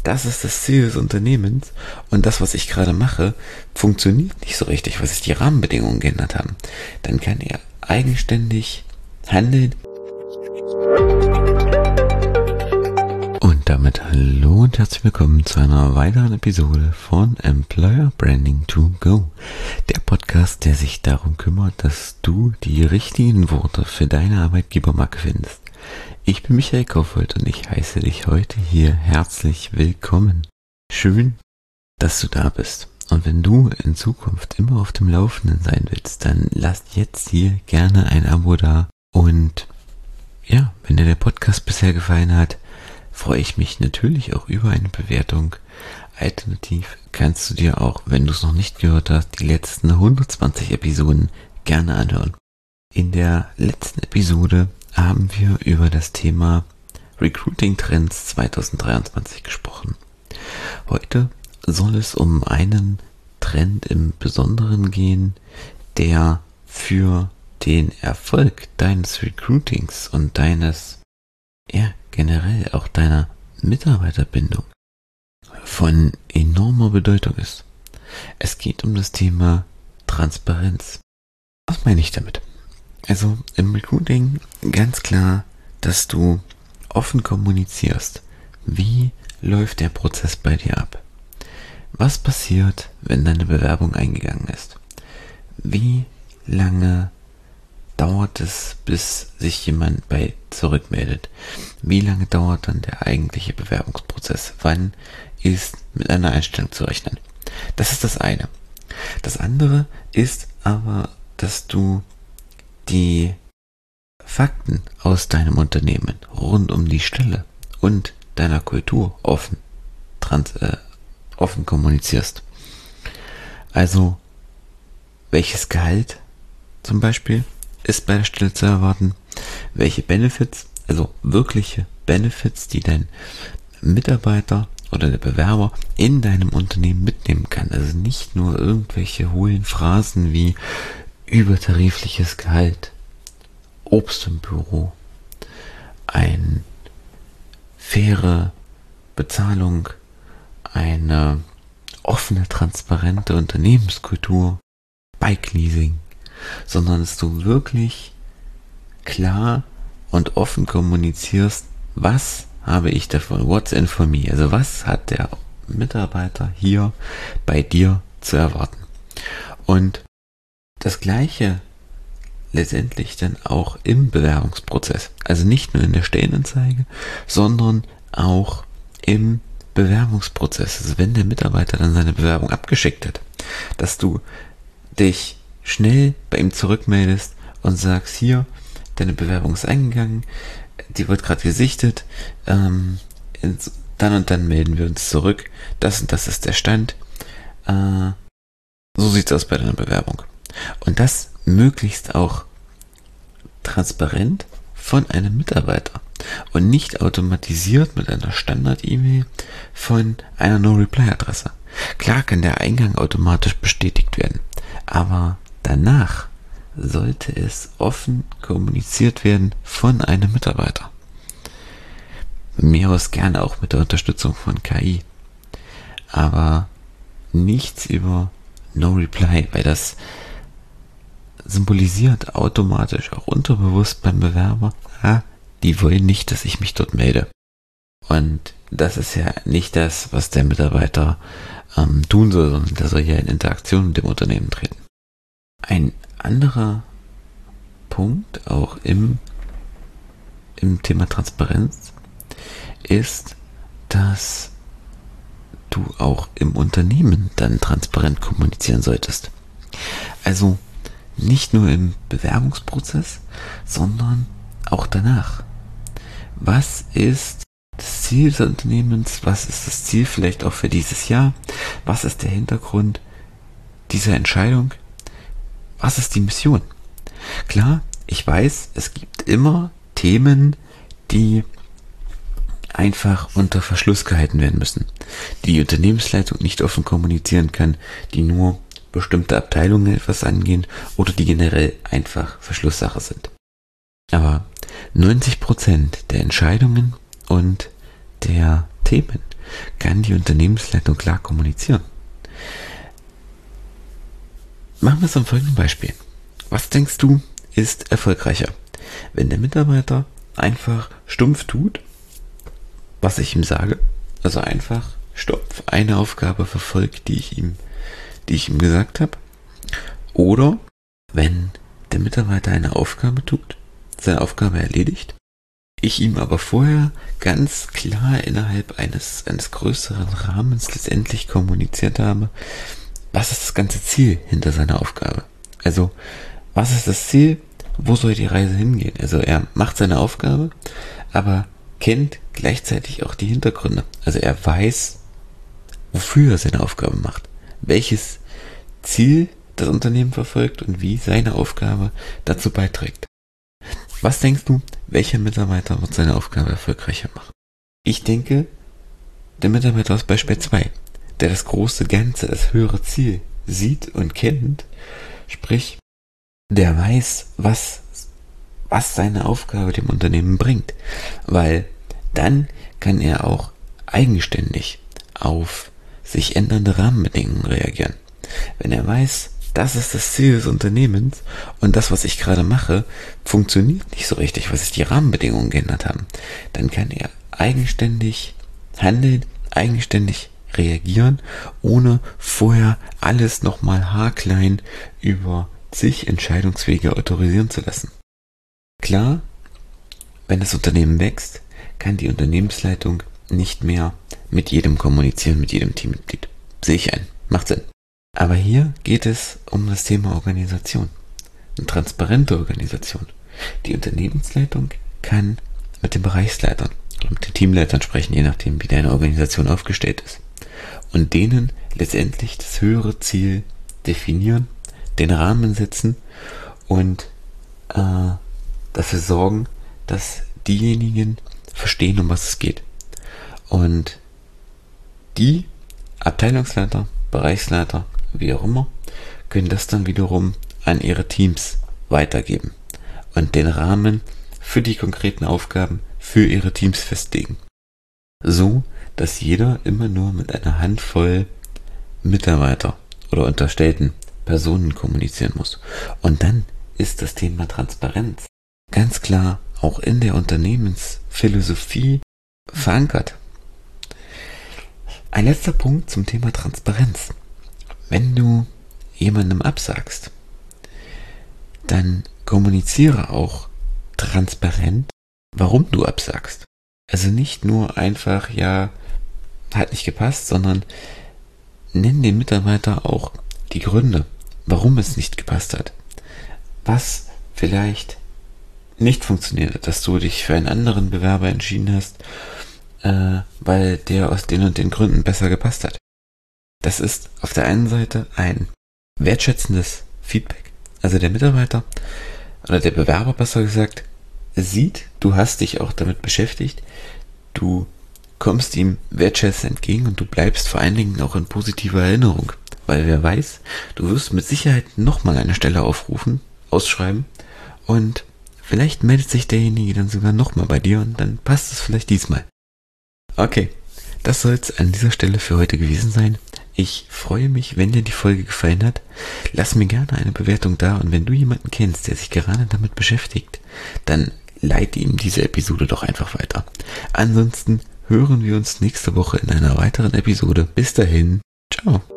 das ist das Ziel des Unternehmens und das, was ich gerade mache, funktioniert nicht so richtig, weil sich die Rahmenbedingungen geändert haben, dann kann er eigenständig handeln. Und damit hallo und herzlich willkommen zu einer weiteren Episode von Employer Branding to Go, der Podcast, der sich darum kümmert, dass du die richtigen Worte für deine Arbeitgebermarke findest. Ich bin Michael Kaufhold und ich heiße dich heute hier herzlich willkommen. Schön, dass du da bist. Und wenn du in Zukunft immer auf dem Laufenden sein willst, dann lass jetzt hier gerne ein Abo da. Und ja, wenn dir der Podcast bisher gefallen hat, freue ich mich natürlich auch über eine Bewertung. Alternativ kannst du dir auch, wenn du es noch nicht gehört hast, die letzten 120 Episoden gerne anhören. In der letzten Episode haben wir über das Thema Recruiting Trends 2023 gesprochen. Heute soll es um einen Trend im Besonderen gehen, der für den Erfolg deines Recruitings und deines, generell auch deiner Mitarbeiterbindung von enormer Bedeutung ist. Es geht um das Thema Transparenz. Was meine ich damit? Also im Recruiting ganz klar, dass du offen kommunizierst. Wie läuft der Prozess bei dir ab? Was passiert, wenn deine Bewerbung eingegangen ist? Wie lange dauert es, bis sich jemand bei zurückmeldet? Wie lange dauert dann der eigentliche Bewerbungsprozess? Wann ist mit einer Einstellung zu rechnen? Das ist das eine. Das andere ist aber, dass du die Fakten aus deinem Unternehmen rund um die Stelle und deiner Kultur offen kommunizierst. Also, welches Gehalt zum Beispiel ist bei der Stelle zu erwarten, welche Benefits, also wirkliche Benefits, die dein Mitarbeiter oder der Bewerber in deinem Unternehmen mitnehmen kann. Also nicht nur irgendwelche hohlen Phrasen wie übertarifliches Gehalt, Obst im Büro, eine faire Bezahlung, eine offene, transparente Unternehmenskultur, Bike-Leasing, sondern dass du wirklich klar und offen kommunizierst, was habe ich davon, what's in for me, also was hat der Mitarbeiter hier bei dir zu erwarten. Und das Gleiche letztendlich dann auch im Bewerbungsprozess. Also nicht nur in der Stellenanzeige, sondern auch im Bewerbungsprozess. Also wenn der Mitarbeiter dann seine Bewerbung abgeschickt hat, dass du dich schnell bei ihm zurückmeldest und sagst, hier, deine Bewerbung ist eingegangen, die wird gerade gesichtet, dann und dann melden wir uns zurück, das und das ist der Stand, so sieht's aus bei deiner Bewerbung. Und das möglichst auch transparent von einem Mitarbeiter und nicht automatisiert mit einer Standard-E-Mail von einer No-Reply-Adresse. Klar kann der Eingang automatisch bestätigt werden, aber danach sollte es offen kommuniziert werden von einem Mitarbeiter. Mir aus gerne auch mit der Unterstützung von KI, aber nichts über No-Reply, weil das symbolisiert automatisch auch unterbewusst beim Bewerber, die wollen nicht, dass ich mich dort melde. Und das ist ja nicht das, was der Mitarbeiter tun soll, sondern der soll ja in Interaktion mit dem Unternehmen treten. Ein anderer Punkt auch im Thema Transparenz ist, dass du auch im Unternehmen dann transparent kommunizieren solltest. Also nicht nur im Bewerbungsprozess, sondern auch danach. Was ist das Ziel des Unternehmens? Was ist das Ziel vielleicht auch für dieses Jahr? Was ist der Hintergrund dieser Entscheidung? Was ist die Mission? Klar, ich weiß, es gibt immer Themen, die einfach unter Verschluss gehalten werden müssen, die Unternehmensleitung nicht offen kommunizieren kann, die nur bestimmte Abteilungen etwas angehen oder die generell einfach Verschlusssache sind. Aber 90% der Entscheidungen und der Themen, kann die Unternehmensleitung klar kommunizieren. Machen wir es am folgenden Beispiel. Was denkst du, ist erfolgreicher? Wenn der Mitarbeiter einfach stumpf tut, was ich ihm sage, also einfach stumpf eine Aufgabe verfolgt, die ich ihm gesagt habe, oder wenn der Mitarbeiter eine Aufgabe tut, seine Aufgabe erledigt, ich ihm aber vorher ganz klar innerhalb eines größeren Rahmens letztendlich kommuniziert habe, was ist das ganze Ziel hinter seiner Aufgabe? Also, was ist das Ziel? Wo soll die Reise hingehen? Also, er macht seine Aufgabe, aber kennt gleichzeitig auch die Hintergründe. Also, er weiß, wofür er seine Aufgabe macht, welches Ziel das Unternehmen verfolgt und wie seine Aufgabe dazu beiträgt. Was denkst du, welcher Mitarbeiter wird seine Aufgabe erfolgreicher machen? Ich denke, der Mitarbeiter aus Beispiel 2, der das große Ganze, das höhere Ziel sieht und kennt, sprich, der weiß, was seine Aufgabe dem Unternehmen bringt, weil dann kann er auch eigenständig auf sich ändernde Rahmenbedingungen reagieren. Wenn er weiß, das ist das Ziel des Unternehmens und das, was ich gerade mache, funktioniert nicht so richtig, weil sich die Rahmenbedingungen geändert haben, dann kann er eigenständig handeln, eigenständig reagieren, ohne vorher alles nochmal haarklein über zig Entscheidungswege autorisieren zu lassen. Klar, wenn das Unternehmen wächst, kann die Unternehmensleitung nicht mehr mit jedem kommunizieren, mit jedem Teammitglied. Sehe ich ein. Macht Sinn. Aber hier geht es um das Thema Organisation. Eine transparente Organisation. Die Unternehmensleitung kann mit den Bereichsleitern oder mit den Teamleitern sprechen, je nachdem, wie deine Organisation aufgestellt ist. Und denen letztendlich das höhere Ziel definieren, den Rahmen setzen und dafür sorgen, dass diejenigen verstehen, um was es geht. Und die Abteilungsleiter, Bereichsleiter, wie auch immer, können das dann wiederum an ihre Teams weitergeben und den Rahmen für die konkreten Aufgaben für ihre Teams festlegen. So, dass jeder immer nur mit einer Handvoll Mitarbeiter oder unterstellten Personen kommunizieren muss. Und dann ist das Thema Transparenz ganz klar auch in der Unternehmensphilosophie verankert. Ein letzter Punkt zum Thema Transparenz. Wenn du jemandem absagst, dann kommuniziere auch transparent, warum du absagst. Also nicht nur einfach, ja, hat nicht gepasst, sondern nenn dem Mitarbeiter auch die Gründe, warum es nicht gepasst hat. Was vielleicht nicht funktioniert hat, dass du dich für einen anderen Bewerber entschieden hast, weil der aus den und den Gründen besser gepasst hat. Das ist auf der einen Seite ein wertschätzendes Feedback. Also der Mitarbeiter oder der Bewerber besser gesagt sieht, du hast dich auch damit beschäftigt, du kommst ihm wertschätzend entgegen und du bleibst vor allen Dingen auch in positiver Erinnerung. Weil wer weiß, du wirst mit Sicherheit nochmal eine Stelle ausschreiben und vielleicht meldet sich derjenige dann sogar nochmal bei dir und dann passt es vielleicht diesmal. Okay, das soll es an dieser Stelle für heute gewesen sein. Ich freue mich, wenn dir die Folge gefallen hat. Lass mir gerne eine Bewertung da und wenn du jemanden kennst, der sich gerade damit beschäftigt, dann leite ihm diese Episode doch einfach weiter. Ansonsten hören wir uns nächste Woche in einer weiteren Episode. Bis dahin, ciao.